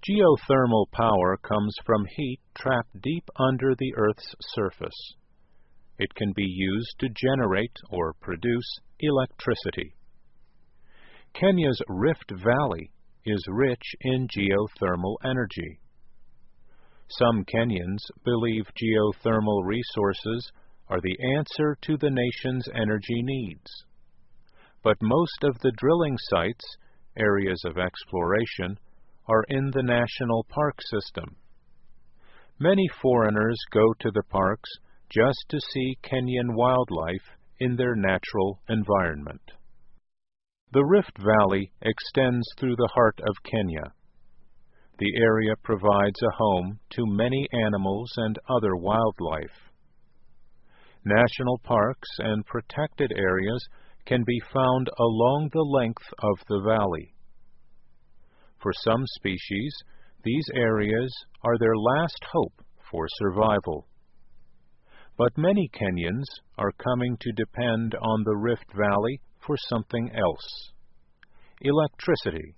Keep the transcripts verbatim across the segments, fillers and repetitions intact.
Geothermal power comes from heat trapped deep under the Earth's surface. It can be used to generate or produce electricity. Kenya's Rift Valley is rich in geothermal energy. Some Kenyans believe geothermal resources are the answer to the nation's energy needs. But most of the drilling sites, areas of exploration, are in the national park system. Many foreigners go to the parks just to see Kenyan wildlife in their natural environment. The Rift Valley extends through the heart of Kenya. The area provides a home to many animals and other wildlife. National parks and protected areas can be found along the length of the valley. For some species, these areas are their last hope for survival. But many Kenyans are coming to depend on the Rift Valley for something else: electricity.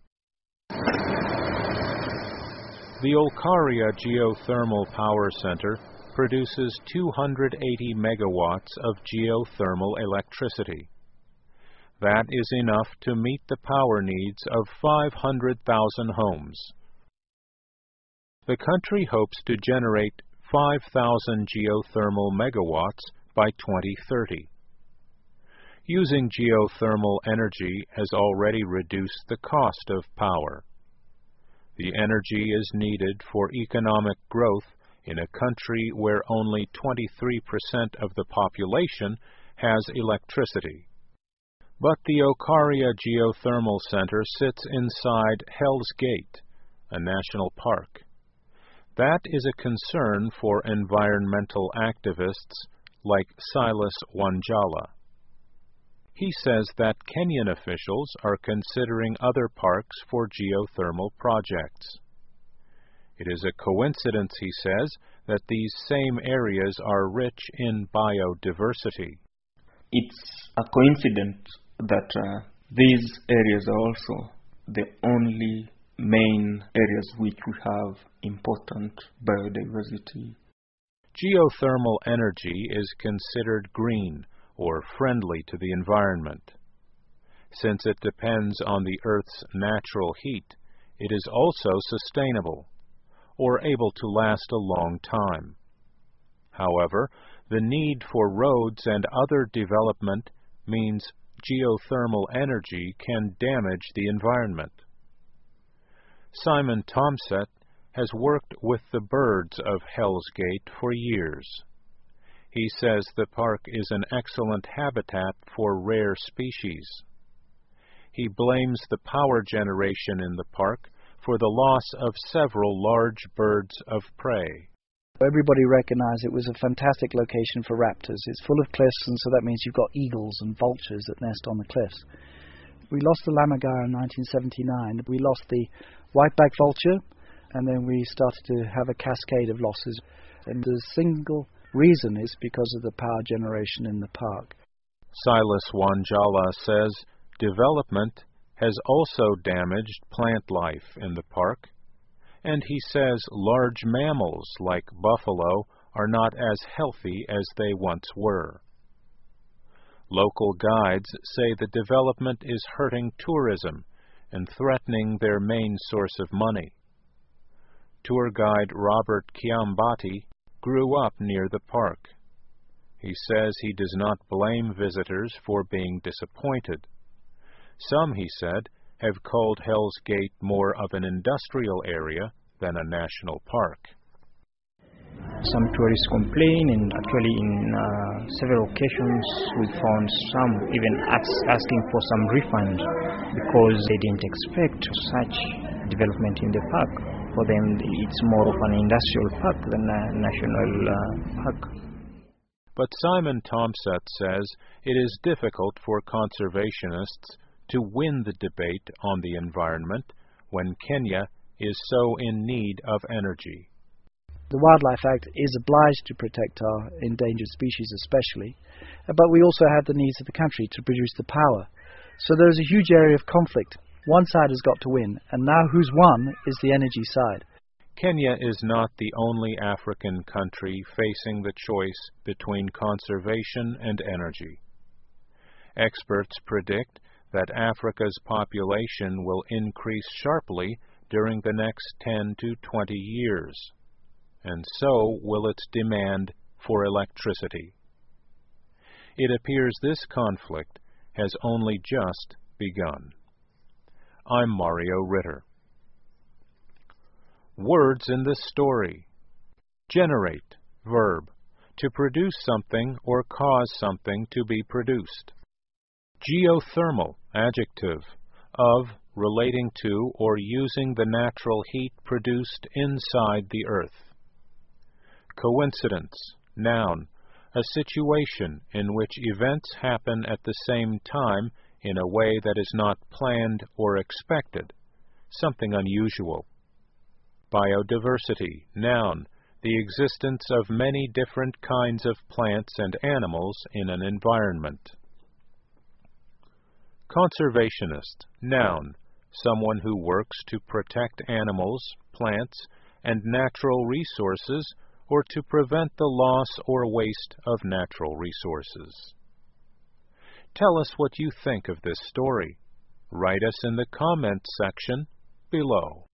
The Olkaria Geothermal Power Center produces two hundred eighty megawatts of geothermal electricity. That is enough to meet the power needs of five hundred thousand homes. The country hopes to generate five thousand geothermal megawatts by twenty thirty. Using geothermal energy has already reduced the cost of power. The energy is needed for economic growth in a country where only twenty-three percent of the population has electricity. But the Olkaria Geothermal Center sits inside Hell's Gate, a national park. That is a concern for environmental activists like Silas Wanjala. He says that Kenyan officials are considering other parks for geothermal projects. It is a coincidence, he says, that these same areas are rich in biodiversity. It's a coincidence that uh, these areas are also the only main areas which we have important biodiversity. Geothermal energy is considered green or friendly to the environment. Since it depends on the Earth's natural heat, it is also sustainable, or able to last a long time. However, the need for roads and other development means geothermal energy can damage the environment. Simon Tomset has worked with the birds of Hell's Gate for years. He says the park is an excellent habitat for rare species. He blames the power generation in the park for the loss of several large birds of prey. Everybody recognized it was a fantastic location for raptors. It's full of cliffs, and so that means you've got eagles and vultures that nest on the cliffs. We lost the lammergeier in nineteen seventy-nine. We lost the whiteback vulture, and then we started to have a cascade of losses. And the single reason is because of the power generation in the park. Silas Wanjala says development has also damaged plant life in the park, and he says large mammals like buffalo are not as healthy as they once were. Local guides say the development is hurting tourism and threatening their main source of money. Tour guide Robert Kiambati grew up near the park. He says he does not blame visitors for being disappointed. Some, he said, have called Hell's Gate more of an industrial area than a national park. Some tourists complain, and actually in uh, several occasions we found some even ask, asking for some refund because they didn't expect such development in the park. For them, it's more of an industrial park than a national uh, park. But Simon Tomset says it is difficult for conservationists to win the debate on the environment when Kenya is so in need of energy. The Wildlife Act is obliged to protect our endangered species especially, but we also have the needs of the country to produce the power. So there is a huge area of conflict One side has got to win, and now who's won is the energy side. Kenya is not the only African country facing the choice between conservation and energy. Experts predict that Africa's population will increase sharply during the next ten to twenty years, and so will its demand for electricity. It appears this conflict has only just begun. I'm Mario Ritter. Words in this story. Generate, verb, to produce something or cause something to be produced. Geothermal, adjective, of, relating to, or using the natural heat produced inside the earth. Coincidence, noun, a situation in which events happen at the same time in a way that is not planned or expected, something unusual. Biodiversity, noun, the existence of many different kinds of plants and animals in an environment. Conservationist, noun, someone who works to protect animals, plants, and natural resources, or to prevent the loss or waste of natural resources. Tell us what you think of this story. Write us in the comments section below.